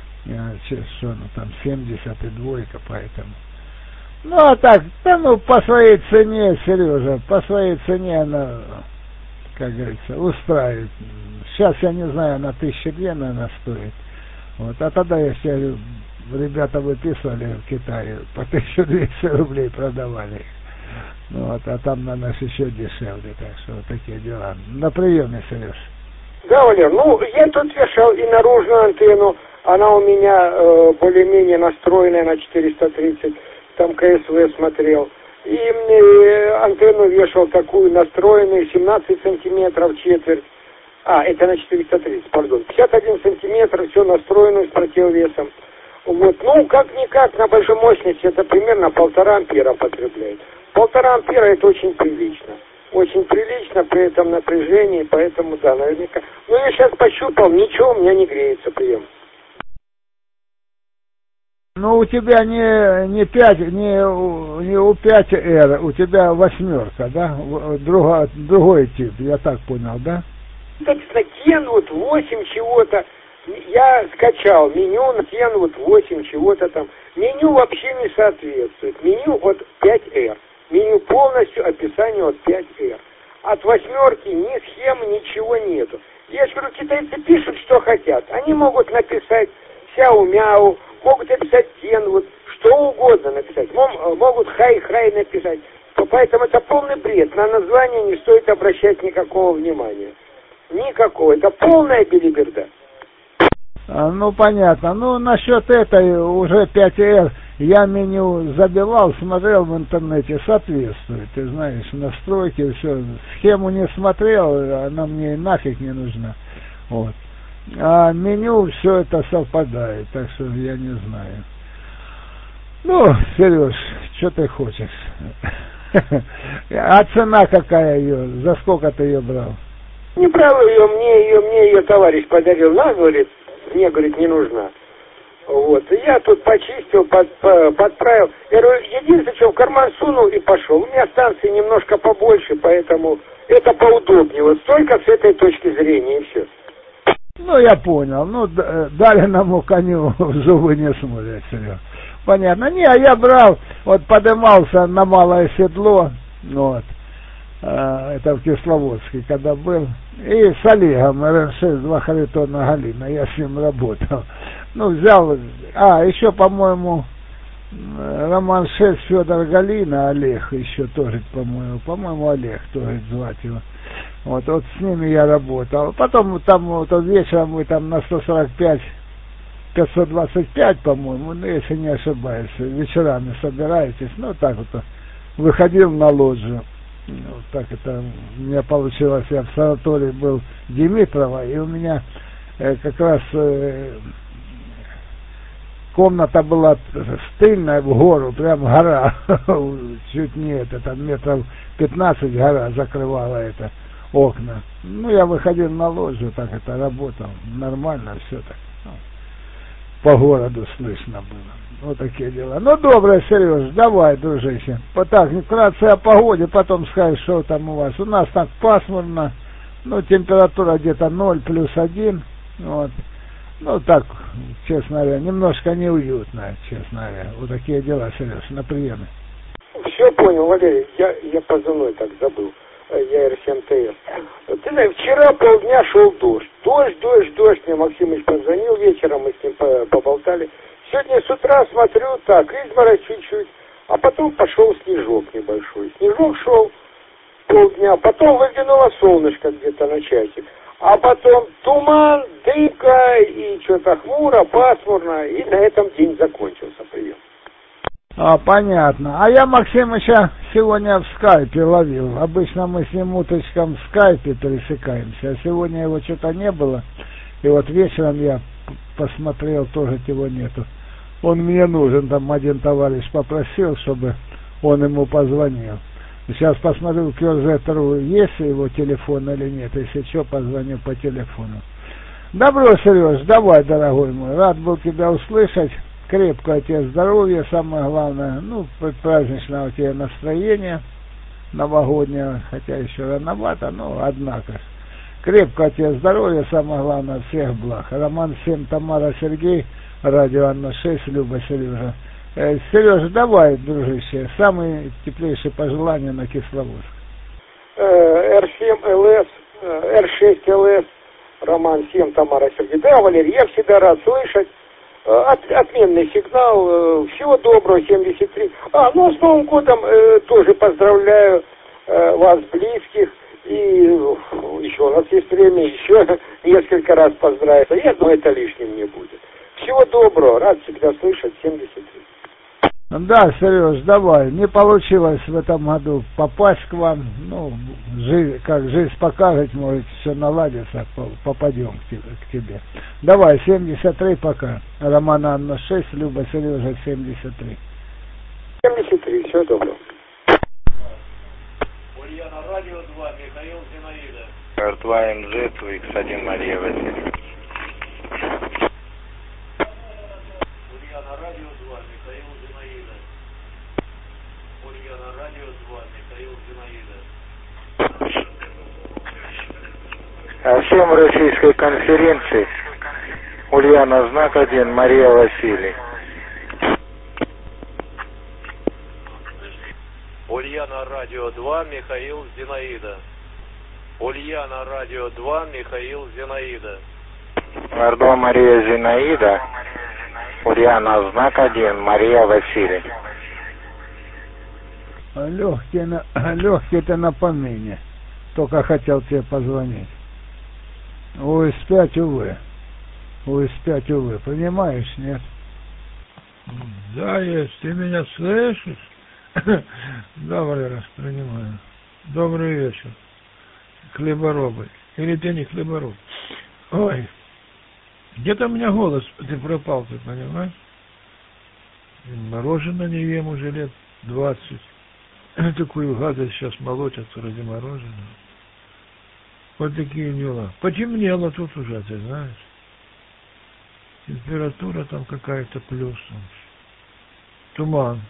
что ну там, семьдесят и двойка, поэтому. Ну, а так, да, ну, по своей цене, Сережа, по своей цене она, как говорится, устраивает. Сейчас, я не знаю, она тысяча две, наверное, стоит. Вот, а тогда, я себе, ребята выписывали в Китае, по тысяче двести рублей продавали их. Ну, вот, а там на нас еще дешевле, так что вот такие дела. На приеме, Сереж. Да, Валер, ну, я тут вешал и наружную антенну, она у меня э, более-менее настроенная на четыреста тридцать, там КСВ смотрел. И э, антенну вешал такую настроенную, семнадцать сантиметров четверть. А, это на четыреста тридцать, пардон. пятьдесят один сантиметр, все настроенную с противовесом. Вот, ну, как-никак, на большой мощности это примерно полтора ампера потребляет. Полтора ампера это очень прилично. Очень прилично при этом напряжении, поэтому, да, наверняка. Ну, я сейчас пощупал, ничего у меня не греется прием. Ну, у тебя не, не пять, не, не у пять эр, у тебя восьмерка, да? Друго, другой тип, я так понял, да? Так, на Kenwood восемь чего-то. Я скачал меню на Kenwood восемь чего-то там. Меню вообще не соответствует. Меню от пять эр. Меню полностью описанию от пять эр. От восьмерки ни схемы, ничего нету. Я же говорю, китайцы пишут, что хотят. Они могут написать сяо-мяу, могут написать Kenwood, что угодно написать. Могут хай-хай написать. Поэтому это полный бред. На название не стоит обращать никакого внимания. Никакого. Это полная белиберда. А, ну, понятно. Ну, насчет этой уже пять эр я меню забивал, смотрел в интернете, соответствует. Ты знаешь, настройки, все. Схему не смотрел, она мне нафиг не нужна. Вот. А меню все это совпадает, так что я не знаю. Ну, Сереж, что ты хочешь? А цена какая ее? За сколько ты ее брал? Не брал ее, мне ее, мне ее товарищ подарил. На, говорит, мне, говорит, не нужна. Вот. И я тут почистил, под, по, подправил. Я говорю, единственное, что в карман сунул и пошел. У меня станции немножко побольше, поэтому это поудобнее. Вот столько с этой точки зрения, и все. Ну, я понял. Ну, далиному коню в зубы не смотрят, Серега. Понятно. Не, а я брал, вот подымался на малое седло, вот, э, это в Кисловодске, когда был, и с Олегом, эр эн шесть, два Харитона Галина, я с ним работал. Ну, взял, а, еще, по-моему, Роман шесть, Федор Галина, Олег еще тоже, по-моему, по-моему, Олег тоже звать его. Вот, вот с ними я работал. Потом там вот вечером мы там на сто сорок пять пятьсот двадцать пять, по-моему, ну, если не ошибаюсь, вечерами собираетесь, ну, так вот, выходил на лоджию. Вот так это у меня получилось, я в санатории был Димитрова, и у меня э, как раз э, комната была стыльная в гору, прям гора, чуть не это, там метров пятнадцать гора закрывала это окна. Ну, я выходил на лоджию, так это работал, нормально все так. Ну, по городу слышно было. Вот такие дела. Ну, доброе, Сереж, давай, дружище. Вот так, вкратце о погоде, потом скажешь, что там у вас. У нас так пасмурно, ну, температура где-то ноль плюс один, вот. Ну, так, честно говоря, немножко неуютно, честно говоря. Вот такие дела, Сереж, на приеме. Все понял, Валерий, я, я позывной так забыл. Я эр семь тэ эс. Ты знаешь, вчера полдня шел дождь. Дождь, дождь, дождь. Мне Максимыч позвонил вечером, мы с ним поболтали. Сегодня с утра смотрю, так, изморозь чуть-чуть, а потом пошел снежок небольшой. Снежок шел полдня, потом выглянуло солнышко где-то на часик, а потом туман, дымка и что-то хмуро, пасмурно, и на этом день закончился прием. А, понятно. А я Максимыча сегодня в скайпе ловил. Обычно мы с ним уточком в скайпе пересекаемся, а сегодня его что-то не было. И вот вечером я посмотрел, тоже его нету. Он мне нужен, там один товарищ попросил, чтобы он ему позвонил. Сейчас посмотрю, Кёрзетеру есть его телефон или нет. Если что, позвоню по телефону. Добро, Сереж, давай, дорогой мой. Рад был тебя услышать. Крепкое тебе здоровье, самое главное. Ну, праздничного у тебя настроения новогоднего, хотя еще рановато, но однако. Крепкое тебе здоровья, самое главное, всех благ. Роман семь, Тамара, Сергей, радио Анна шесть, Люба, Сережа. Э, Сережа, давай, дружище, самые теплейшие пожелания на Кисловодск. эр семь эл эс, эр шесть эл эс, Роман семь, Тамара, Сергей. Да, Валерий, я всегда рад слышать. От, отменный сигнал, всего доброго, семьдесят три. А, ну, с Новым годом э, тоже поздравляю э, вас, близких. И еще у нас есть время еще несколько раз поздравиться. Я думаю, это лишним не будет. Всего доброго, рад всегда слышать, семьдесят три. Да, Сереж, давай. Не получилось в этом году попасть к вам. Ну, жизнь, как жизнь покажет, может, все наладится, попадем к тебе. К тебе. Давай, семьдесят три пока. Роман Анна шесть, Люба, Сережа семьдесят три. семьдесят три, всего доброго. Ульяна, радио два, Михаил Зинаида. эр два эм джи, икс один, Мария Васильевна. Ульяна, радио два, Михаил Зинаида. Ульяна, радио два, Михаил Зинаида. Всем Российской конференции. Ульяна, знак один, Мария Василий. Ульяна, радио два, Михаил Зинаида. Ульяна, радио два, Михаил Зинаида. эр два, Мария Зинаида. Ульяна, знак один, Мария Василий. Легкие, легкие-то на помине. Только хотел тебе позвонить. У эс пять, увы. У эс пять, увы. Понимаешь, нет? Да, есть. Ты меня слышишь? Да, Валера, принимаю. Добрый вечер. Хлеборобы. Или ты не хлебороб? Ой, где-то у меня голос, ты пропал, ты понимаешь? Мороженое не ем уже лет двадцать. Такую гадость сейчас молотят ради мороженого. Вот такие дела. Потемнело тут уже, ты знаешь. Температура там какая-то плюсом. Туман.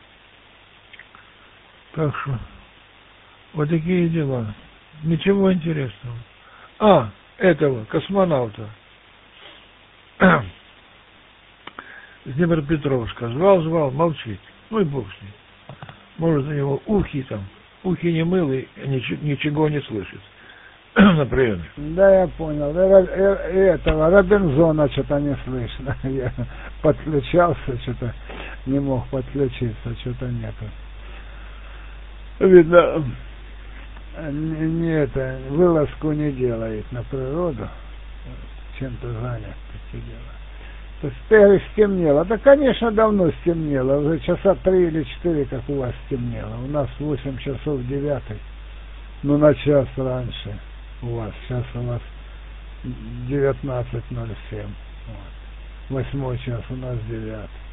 Так что, вот такие дела. Ничего интересного. А, этого, космонавта. С Днепропетровска. Звал, звал, молчит. Ну и бог с ним. Может, у него ухи там. Ухи не мылые, ничего, ничего не слышит. На приеме. Да, я понял. Этого Робинзона что-то не слышно. Я подключался, что-то не мог подключиться, что-то нету. Видно, не, не это, вылазку не делает на природу. Чем-то занят, эти дела. То есть ты говоришь, стемнело. Да, конечно, давно стемнело. Уже часа три или четыре, как у вас стемнело. У нас восемь часов девятый. Ну, на час раньше у вас. Сейчас у вас девятнадцать ноль семь. Вот. Восьмой час, у нас девятый.